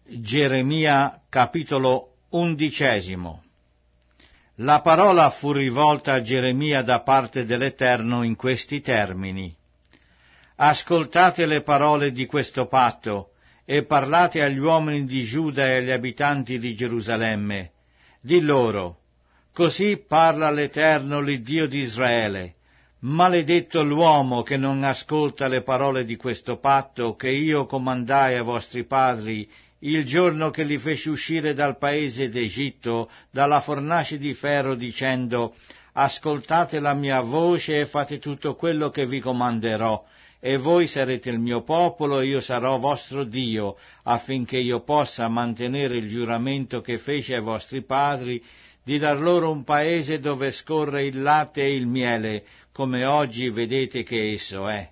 Geremia capitolo 11. La parola fu rivolta a Geremia da parte dell'Eterno in questi termini: Ascoltate le parole di questo patto e parlate agli uomini di Giuda e agli abitanti di Gerusalemme. Di loro: così parla l'Eterno, l'Iddio di Israele. Maledetto l'uomo che non ascolta le parole di questo patto che io comandai ai vostri padri il giorno che li feci uscire dal paese d'Egitto, dalla fornace di ferro, dicendo: ascoltate la mia voce e fate tutto quello che vi comanderò, e voi sarete il mio popolo e io sarò vostro Dio, affinché io possa mantenere il giuramento che feci ai vostri padri di dar loro un paese dove scorre il latte e il miele, come oggi vedete che esso è.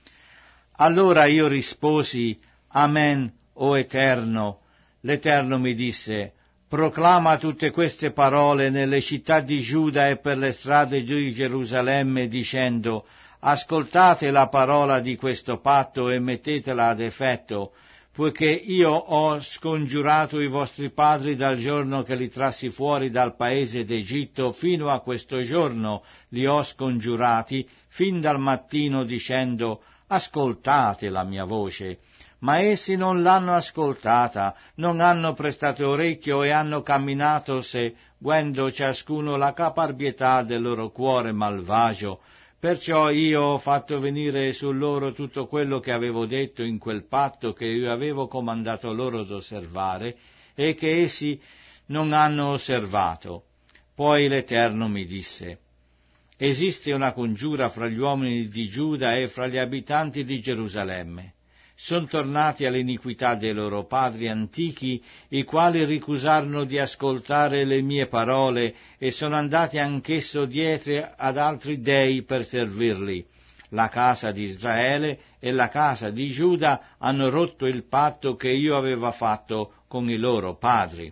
Allora io risposi: Amen, o Eterno. L'Eterno mi disse: proclama tutte queste parole nelle città di Giuda e per le strade di Gerusalemme, dicendo: ascoltate la parola di questo patto e mettetela ad effetto, poiché io ho scongiurato i vostri padri dal giorno che li trassi fuori dal paese d'Egitto fino a questo giorno li ho scongiurati, fin dal mattino, dicendo: ascoltate la mia voce. Ma essi non l'hanno ascoltata, non hanno prestato orecchio e hanno camminato seguendo ciascuno la caparbietà del loro cuore malvagio. Perciò io ho fatto venire su loro tutto quello che avevo detto in quel patto che io avevo comandato loro d'osservare e che essi non hanno osservato. Poi l'Eterno mi disse: esiste una congiura fra gli uomini di Giuda e fra gli abitanti di Gerusalemme. Sono tornati all'iniquità dei loro padri antichi, i quali ricusarono di ascoltare le mie parole e sono andati anch'esso dietro ad altri dei per servirli. La casa di Israele e la casa di Giuda hanno rotto il patto che io avevo fatto con i loro padri.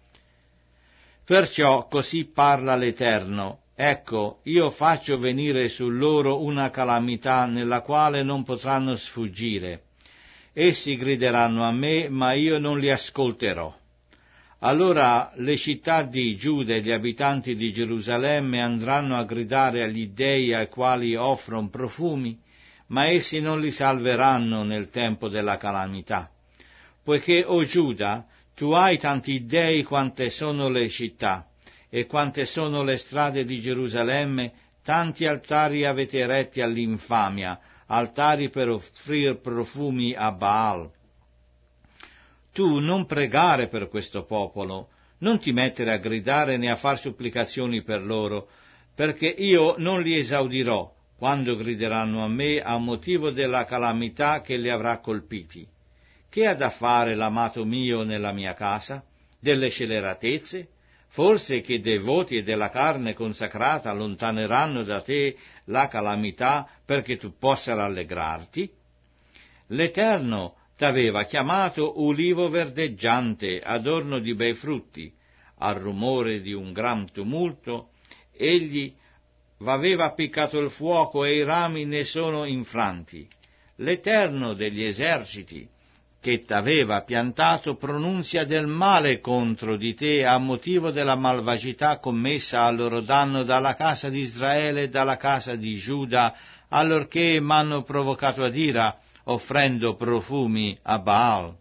Perciò così parla l'Eterno: ecco, io faccio venire su loro una calamità nella quale non potranno sfuggire. Essi grideranno a me, ma io non li ascolterò. Allora le città di Giuda e gli abitanti di Gerusalemme andranno a gridare agli dei ai quali offrono profumi, ma essi non li salveranno nel tempo della calamità. Poiché, o Giuda, tu hai tanti dei quante sono le città, e quante sono le strade di Gerusalemme, tanti altari avete eretti all'infamia, altari per offrire profumi a Baal. Tu non pregare per questo popolo, non ti mettere a gridare né a far supplicazioni per loro, perché io non li esaudirò quando grideranno a me a motivo della calamità che li avrà colpiti. Che ha da fare l'amato mio nella mia casa? Delle scelleratezze? Forse che dei voti e della carne consacrata allontaneranno da te la calamità perché tu possa rallegrarti? L'Eterno t'aveva chiamato ulivo verdeggiante, adorno di bei frutti. Al rumore di un gran tumulto, egli v'aveva appiccato il fuoco e i rami ne sono infranti. L'Eterno degli eserciti, che t'aveva piantato, pronunzia del male contro di te a motivo della malvagità commessa a loro danno dalla casa di Israele e dalla casa di Giuda, allorché m'hanno provocato ad ira, offrendo profumi a Baal.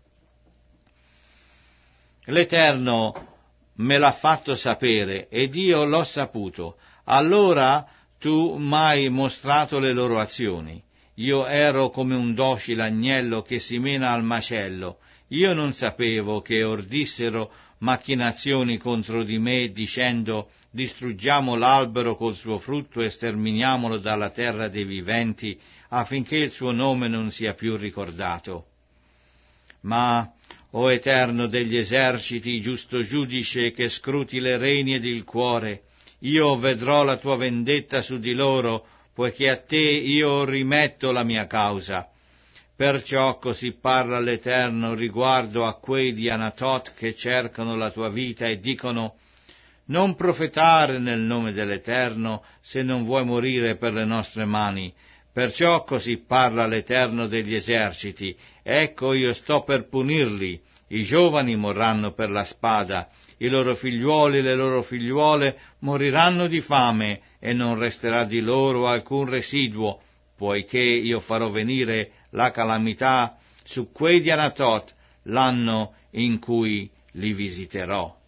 L'Eterno me l'ha fatto sapere, ed io l'ho saputo. Allora tu m'hai mostrato le loro azioni. Io ero come un docile agnello che si mena al macello. Io non sapevo che ordissero macchinazioni contro di me, dicendo: distruggiamo l'albero col suo frutto e sterminiamolo dalla terra dei viventi, affinché il suo nome non sia più ricordato. Ma, o Eterno degli eserciti, giusto giudice che scruti le reni ed il cuore, io vedrò la tua vendetta su di loro, poiché a te io rimetto la mia causa. Perciò così parla l'Eterno riguardo a quei di Anatot che cercano la tua vita e dicono: non profetare nel nome dell'Eterno, se non vuoi morire per le nostre mani. Perciò così parla l'Eterno degli eserciti: ecco, io sto per punirli, I giovani morranno per la spada, i loro figliuoli e le loro figliuole moriranno di fame, e non resterà di loro alcun residuo, poiché io farò venire la calamità su quei di Anatot l'anno in cui li visiterò.